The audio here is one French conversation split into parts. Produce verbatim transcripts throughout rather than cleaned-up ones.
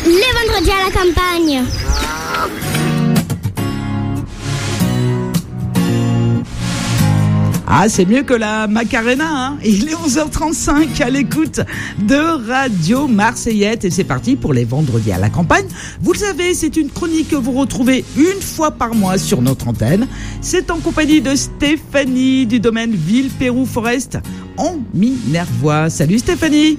Les vendredis à la campagne. Ah, c'est mieux que la Macarena, hein. Il est onze heures trente-cinq à l'écoute de Radio Marseillette et c'est parti pour les vendredis à la campagne. Vous le savez, c'est une chronique que vous retrouvez une fois par mois sur notre antenne. C'est en compagnie de Stéphanie du domaine Ville-Pérou-Forest en Minervois. Salut Stéphanie.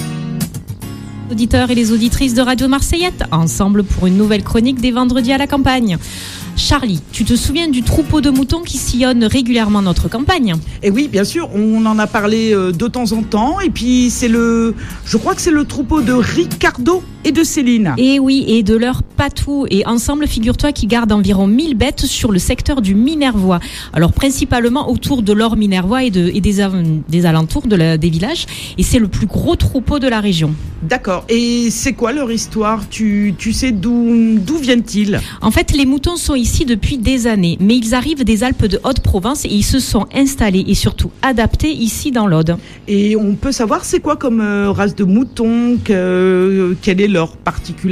Auditeurs et les auditrices de Radio Marseillette, ensemble pour une nouvelle chronique des vendredis à la campagne. Charlie, tu te souviens du troupeau de moutons qui sillonne régulièrement notre campagne ? Et oui, bien sûr, on en a parlé de temps en temps. Et puis, c'est le, je crois que c'est le troupeau de Ricardo et de Céline. Et oui, et de leur patou. Et ensemble, figure-toi qu'ils gardent environ mille bêtes sur le secteur du Minervois. Alors, principalement autour de l'Or Minervois et, de, et des, des alentours de la, des villages. Et c'est le plus gros troupeau de la région. D'accord. Et c'est quoi leur histoire ? Tu, tu sais d'où, d'où viennent-ils ? En fait, les moutons sont ici depuis des années, mais ils arrivent des Alpes de Haute-Provence et ils se sont installés et surtout adaptés ici dans l'Aude. Et on peut savoir c'est quoi comme euh, race de mouton, que, euh, quelle est leur particularité ?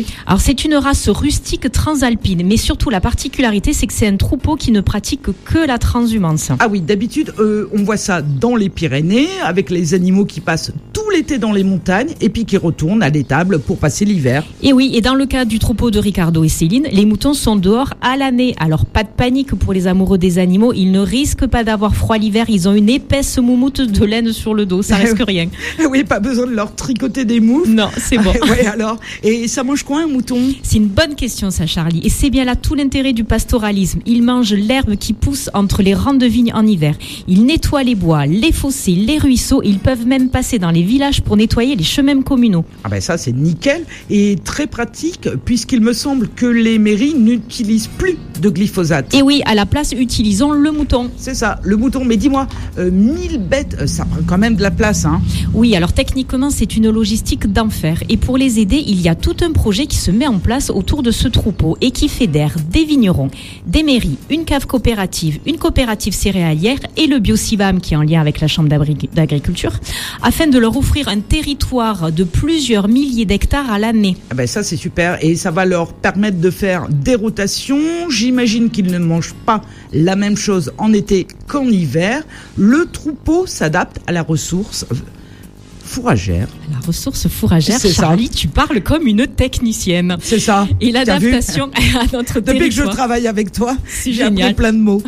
Alors c'est une race rustique transalpine, mais surtout la particularité c'est que c'est un troupeau qui ne pratique que la transhumance. Ah oui, d'habitude euh, on voit ça dans les Pyrénées avec les animaux qui passent tout l'été dans les montagnes et puis qui retournent à l'étable pour passer l'hiver. Et oui, et dans le cas du troupeau de Ricardo et Céline, les moutons sont dehors à l'année. Alors pas de panique pour les amoureux des animaux, ils ne risquent pas d'avoir froid l'hiver, ils ont une épaisse moumoute de laine sur le dos, ça risque rien. Oui, pas besoin de leur tricoter des moufles. Non, c'est bon. Ouais, alors, et ça mange quoi un mouton ? C'est une bonne question ça Charlie, et c'est bien là tout l'intérêt du pastoralisme. Ils mangent l'herbe qui pousse entre les rangs de vignes en hiver. Ils nettoient les bois, les fossés, les ruisseaux, ils peuvent même passer dans les villages pour nettoyer les chemins communaux. Ah ben ça c'est nickel et très pratique puisqu'il me semble que les mairies n'utilisent plus de glyphosate. Et oui, à la place, utilisons le mouton. C'est ça, le mouton. Mais dis-moi, euh, mille bêtes, euh, ça prend quand même de la place, hein ? Oui, alors techniquement, c'est une logistique d'enfer. Et pour les aider, il y a tout un projet qui se met en place autour de ce troupeau et qui fédère des vignerons, des mairies, une cave coopérative, une coopérative céréalière et le Biocivam qui est en lien avec la Chambre d'agriculture, afin de leur offrir un territoire de plusieurs milliers d'hectares à l'année. Ah ben ça c'est super et ça va leur permettre de faire des rotations. J'imagine qu'ils ne mangent pas la même chose en été qu'en hiver. Le troupeau s'adapte à la ressource fourragère. La ressource fourragère, c'est Charlie, ça. Tu parles comme une technicienne. C'est ça. Et l'adaptation à notre territoire. Depuis que je travaille avec toi, c'est j'ai génial. appris plein de mots.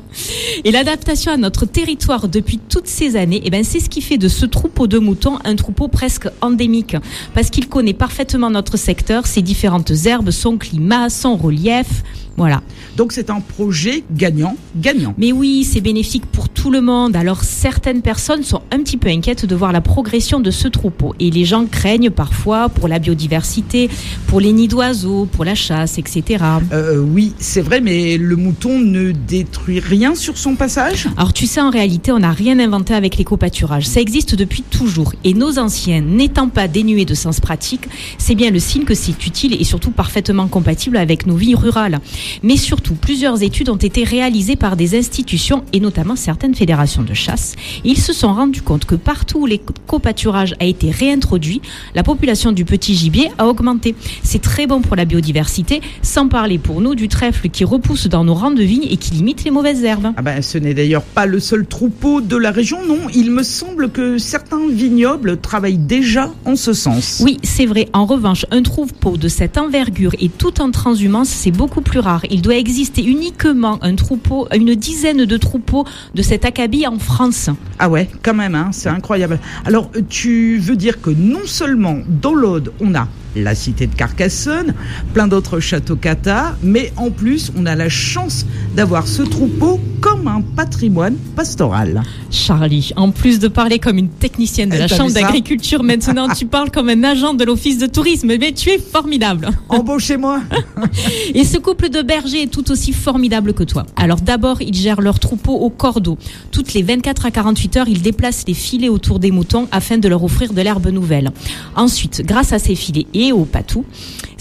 Et l'adaptation à notre territoire depuis toutes ces années, eh ben, c'est ce qui fait de ce troupeau de moutons un troupeau presque endémique. Parce qu'il connaît parfaitement notre secteur, ses différentes herbes, son climat, son relief. Voilà. Donc c'est un projet gagnant, gagnant. Mais oui, c'est bénéfique pour tout le monde. Alors certaines personnes sont un petit peu inquiètes de voir la progression de ce troupeau. Et les gens craignent parfois pour la biodiversité, pour les nids d'oiseaux, pour la chasse, et cetera. Euh, oui, c'est vrai, mais le mouton ne détruit rien sur son passage ? Alors tu sais, en réalité, on n'a rien inventé avec l'éco-pâturage. Ça existe depuis toujours. Et nos anciens, n'étant pas dénués de sens pratique, c'est bien le signe que c'est utile et surtout parfaitement compatible avec nos vies rurales. Mais surtout, plusieurs études ont été réalisées par des institutions et notamment certaines fédérations de chasse. Et ils se sont rendus compte que partout où l'éco-pâturage a été réintroduit, la population du petit gibier a augmenté. C'est très bon pour la biodiversité, sans parler pour nous du trèfle qui repousse dans nos rangs de vignes et qui limite les mauvaises herbes. Ah ben, ce n'est d'ailleurs pas le seul troupeau de la région, non. Il me semble que certains vignobles travaillent déjà en ce sens. Oui, c'est vrai. En revanche, un troupeau de cette envergure et tout en transhumance, c'est beaucoup plus rare. Il doit exister uniquement un troupeau, une dizaine de troupeaux de cet acabit en France. Ah ouais, quand même, hein, c'est incroyable. Alors, tu veux dire que non seulement dans l'Aude, on a la cité de Carcassonne, plein d'autres châteaux cathares, mais en plus, on a la chance d'avoir ce troupeau comme un patrimoine pastoral. Charlie, en plus de parler comme une technicienne de la Chambre d'agriculture, maintenant tu parles comme un agent de l'office de tourisme, mais tu es formidable. Embauchez-moi. Et ce couple de bergers est tout aussi formidable que toi. Alors d'abord, ils gèrent leur troupeau au cordeau. Toutes les vingt-quatre à quarante-huit heures, ils déplacent les filets autour des moutons afin de leur offrir de l'herbe nouvelle. Ensuite, grâce à ces filets et au patou,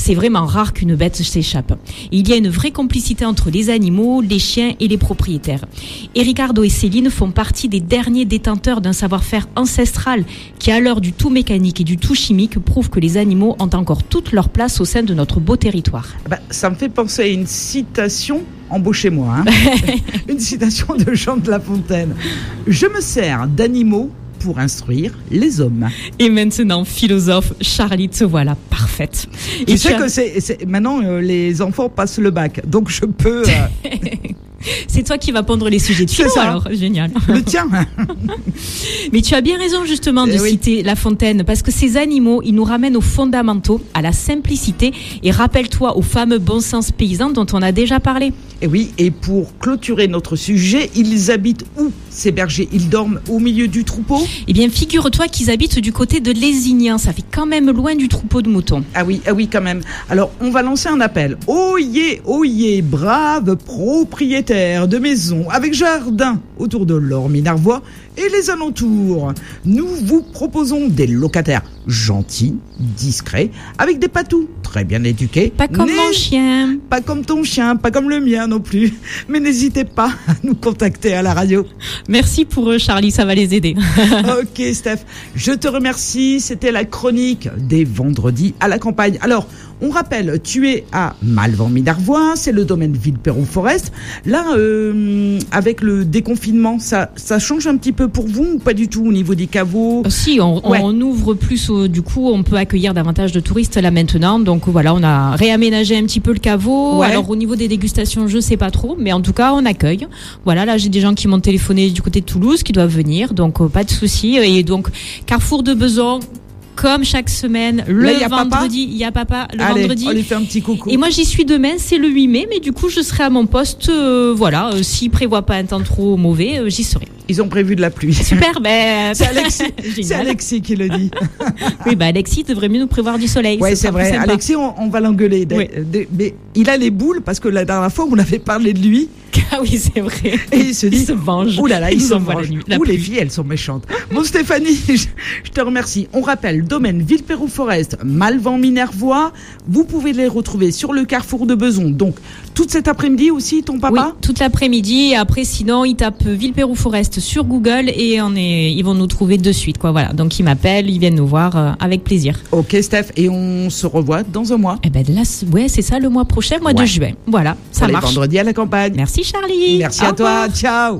C'est vraiment rare qu'une bête s'échappe. Et il y a une vraie complicité entre les animaux, les chiens et les propriétaires. Et Ricardo et Céline font partie des derniers détenteurs d'un savoir-faire ancestral qui, à l'heure du tout mécanique et du tout chimique, prouve que les animaux ont encore toute leur place au sein de notre beau territoire. Bah, ça me fait penser à une citation, embauchez-moi, hein. Une citation de Jean de La Fontaine. Je me sers d'animaux pour instruire les hommes. Et maintenant, philosophe, Charlie, te voilà parfaite. Tu Et sais tu as- que c'est, c'est maintenant euh, les enfants passent le bac, donc je peux euh, C'est toi qui vas pondre les sujets de philo, C'est ça. alors. Génial. le tien. Mais tu as bien raison, justement, de Eh oui. citer La Fontaine, parce que ces animaux, ils nous ramènent aux fondamentaux, à la simplicité, et rappelle-toi au fameux bon sens paysan dont on a déjà parlé. Et oui, et pour clôturer notre sujet, ils habitent où ces bergers? Ils dorment au milieu du troupeau? Eh bien, figure-toi qu'ils habitent du côté de Lézignan. Ça fait quand même loin du troupeau de moutons. Ah oui, ah oui, quand même. Alors, on va lancer un appel. Oyez, oyez, braves propriétaires de maisons avec jardin autour de l'Orme-Narvois et les alentours. Nous vous proposons des locataires gentils, discrets, avec des patous très bien éduqués. Pas comme N'hé- mon chien. Pas comme ton chien, pas comme le mien non plus. Mais n'hésitez pas à nous contacter à la radio. Merci pour eux, Charlie, ça va les aider. Ok, Steph, je te remercie. C'était la chronique des vendredis à la campagne. Alors, on rappelle, tu es à Malvan-Minervois, c'est le domaine Villeperdue-Forest. Là, euh, avec le déconfinement, ça, ça change un petit peu pour vous ou pas du tout au niveau des caveaux? Euh, Si, on, Ouais. on ouvre plus, au- du coup, on peut accueillir davantage de touristes là maintenant. Donc voilà, on a réaménagé un petit peu le caveau. Ouais. Alors au niveau des dégustations, je sais pas trop, mais en tout cas, on accueille. Voilà, là j'ai des gens qui m'ont téléphoné du côté de Toulouse, qui doivent venir, donc euh, pas de souci. Et donc Carrefour de Besançon, comme chaque semaine, le Là, y a papa vendredi, il y a papa le Allez, vendredi. on lui fait un petit coucou. Et moi j'y suis demain, c'est le huit mai, mais du coup je serai à mon poste. euh, voilà, euh, s'il prévoit pas un temps trop mauvais, euh, j'y serai. Ils ont prévu de la pluie. Super, ben C'est Alexis, c'est génial. Alexis qui le dit. Oui, bah Alexis devrait mieux nous prévoir du soleil. Ouais, ce c'est sera vrai. plus sympa. Alexis, on, on va l'engueuler. Des- Oui. des- mais il a les boules parce que la dernière fois, on avait parlé de lui Ah oui, c'est vrai. et il se dit, Il se venge. ouh là là, il, Il se envoie la venge. nuit- la Ouh, les pluie. filles, elles sont méchantes. Bon, Stéphanie, je, je te remercie. On rappelle, domaine Villeperdue-Forest, Malvan-Minervois. Vous pouvez les retrouver sur le carrefour de Besançon. Donc, toute cet après-midi aussi, ton Oui, papa? toute l'après-midi. Et après, sinon, ils tapent Villeperdue-Forest sur Google et on est, ils vont nous trouver de suite, quoi. Voilà. Donc, ils m'appellent, ils viennent nous voir euh, avec plaisir. Ok, Steph. Et on se revoit dans un mois. Eh ben là, c'est- ouais, c'est ça le mois prochain, mois Ouais. de juin. Voilà, ça Pour les marche. vendredis à la campagne. Merci Charlie. Merci Au à toi. revoir. Ciao.